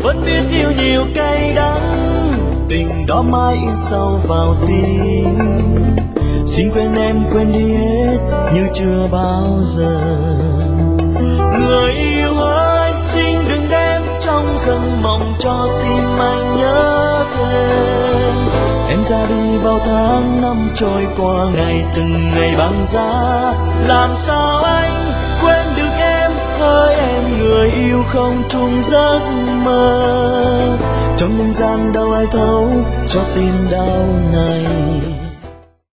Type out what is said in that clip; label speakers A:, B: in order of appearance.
A: vẫn biết yêu nhiều cay đắng, tình đó mãi in sâu vào tim. Xin quên em, quên đi hết như chưa bao giờ. Người yêu ơi, xin đừng đem trong giấc mộng cho tim anh nhớ thêm. Em ra đi bao tháng năm trôi qua, ngày từng ngày băng giá. Làm sao anh quên được em, hỡi em người yêu không chung giấc mơ. Trong nhân gian đâu ai thấu cho tim đau này.